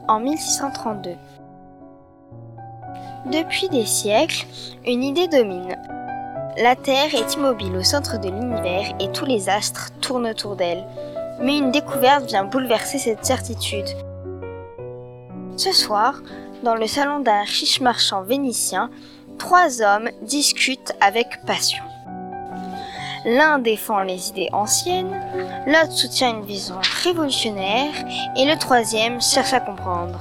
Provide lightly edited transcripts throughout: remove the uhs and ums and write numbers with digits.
en 1632. Depuis des siècles, une idée domine. La Terre est immobile au centre de l'univers et tous les astres tournent autour d'elle. Mais une découverte vient bouleverser cette certitude. Ce soir, dans le salon d'un riche marchand vénitien, 3 hommes discutent avec passion. L'un défend les idées anciennes, l'autre soutient une vision révolutionnaire et le troisième cherche à comprendre.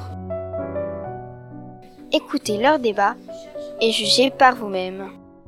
Écoutez leur débat et jugez par vous-même.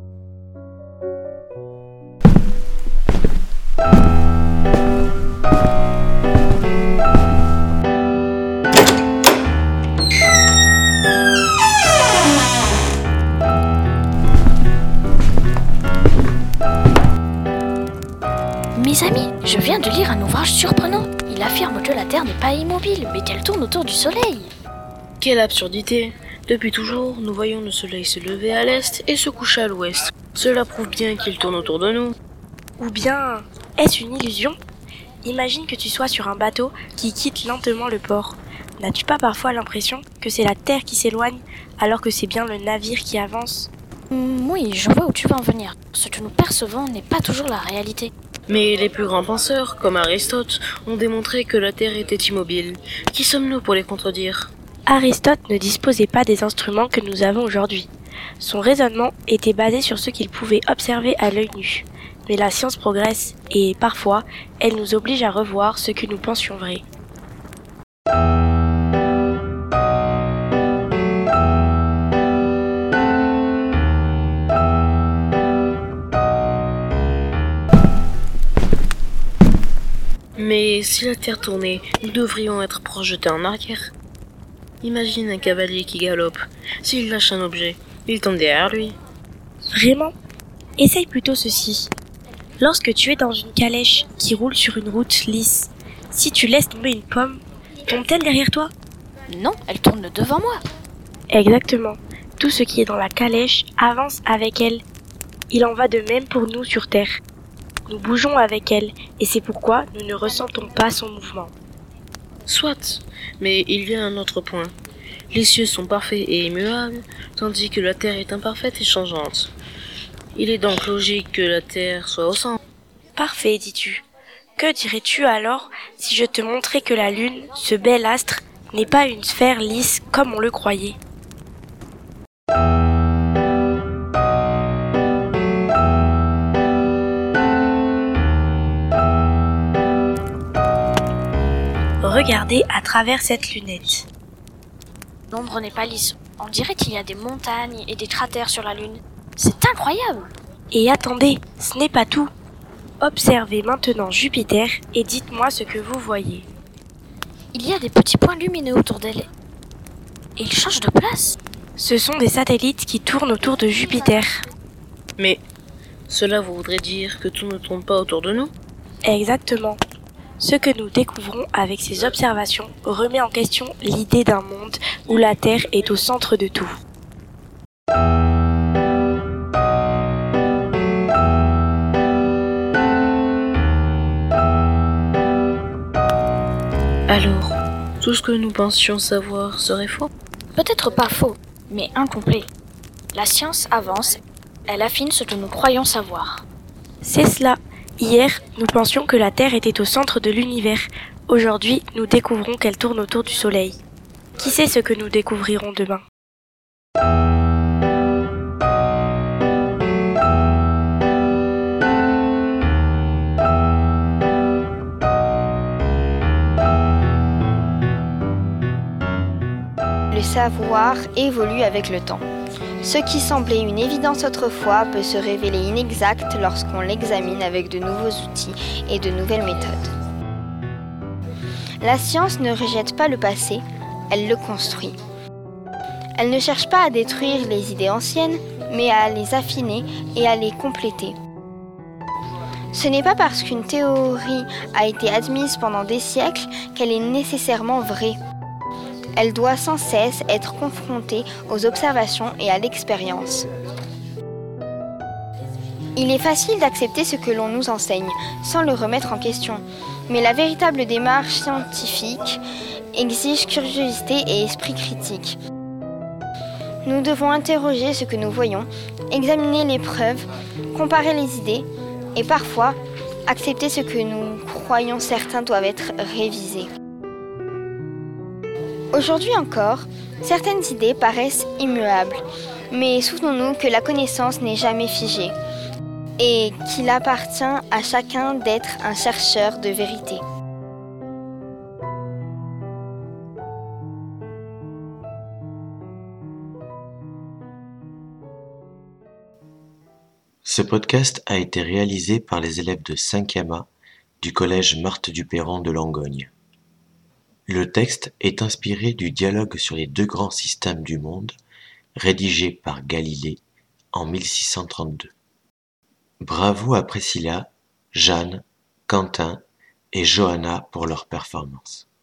Mes amis, je viens de lire un ouvrage surprenant. Il affirme que la Terre n'est pas immobile, mais qu'elle tourne autour du Soleil. Quelle absurdité! Depuis toujours, nous voyons le Soleil se lever à l'est et se coucher à l'ouest. Cela prouve bien qu'il tourne autour de nous. Ou bien, est-ce une illusion? Imagine que tu sois sur un bateau qui quitte lentement le port. N'as-tu pas parfois l'impression que c'est la Terre qui s'éloigne, alors que c'est bien le navire qui avance? Oui, je vois où tu veux en venir. Ce que nous percevons n'est pas toujours la réalité. Mais les plus grands penseurs, comme Aristote, ont démontré que la Terre était immobile. Qui sommes-nous pour les contredire? Aristote ne disposait pas des instruments que nous avons aujourd'hui. Son raisonnement était basé sur ce qu'il pouvait observer à l'œil nu. Mais la science progresse et, parfois, elle nous oblige à revoir ce que nous pensions vrai. Mais si la Terre tournait, nous devrions être projetés en arrière. Imagine un cavalier qui galope. S'il lâche un objet, il tombe derrière lui. Vraiment? Essaye plutôt ceci. Lorsque tu es dans une calèche qui roule sur une route lisse, si tu laisses tomber une pomme, tombe-t-elle derrière toi? Non, elle tourne devant moi. Exactement. Tout ce qui est dans la calèche avance avec elle. Il en va de même pour nous sur Terre. Nous bougeons avec elle, et c'est pourquoi nous ne ressentons pas son mouvement. Soit, mais il y a un autre point. Les cieux sont parfaits et immuables, tandis que la Terre est imparfaite et changeante. Il est donc logique que la Terre soit au centre. Parfait, dis-tu. Que dirais-tu alors si je te montrais que la Lune, ce bel astre, n'est pas une sphère lisse comme on le croyait? Regardez à travers cette lunette. L'ombre n'est pas lisse. On dirait qu'il y a des montagnes et des cratères sur la Lune. C'est incroyable! Et attendez, ce n'est pas tout. Observez maintenant Jupiter et dites-moi ce que vous voyez. Il y a des petits points lumineux autour d'elle. Et ils changent de place. Ce sont des satellites qui tournent autour de Jupiter. Mais cela voudrait dire que tout ne tourne pas autour de nous? Exactement. Ce que nous découvrons avec ces observations remet en question l'idée d'un monde où la Terre est au centre de tout. Alors, tout ce que nous pensions savoir serait faux? Peut-être pas faux, mais incomplet. La science avance, elle affine ce que nous croyons savoir. C'est cela. Hier, nous pensions que la Terre était au centre de l'univers. Aujourd'hui, nous découvrons qu'elle tourne autour du Soleil. Qui sait ce que nous découvrirons demain? Le savoir évolue avec le temps. Ce qui semblait une évidence autrefois peut se révéler inexact lorsqu'on l'examine avec de nouveaux outils et de nouvelles méthodes. La science ne rejette pas le passé, elle le construit. Elle ne cherche pas à détruire les idées anciennes, mais à les affiner et à les compléter. Ce n'est pas parce qu'une théorie a été admise pendant des siècles qu'elle est nécessairement vraie. Elle doit sans cesse être confrontée aux observations et à l'expérience. Il est facile d'accepter ce que l'on nous enseigne, sans le remettre en question. Mais la véritable démarche scientifique exige curiosité et esprit critique. Nous devons interroger ce que nous voyons, examiner les preuves, comparer les idées et parfois accepter ce que nous croyons certains doivent être révisés. Aujourd'hui encore, certaines idées paraissent immuables, mais souvenons-nous que la connaissance n'est jamais figée et qu'il appartient à chacun d'être un chercheur de vérité. Ce podcast a été réalisé par les élèves de 5e A du collège Marthe du Perron de Langogne. Le texte est inspiré du dialogue sur les 2 grands systèmes du monde, rédigé par Galilée en 1632. Bravo à Priscilla, Jeanne, Quentin et Johanna pour leur performance.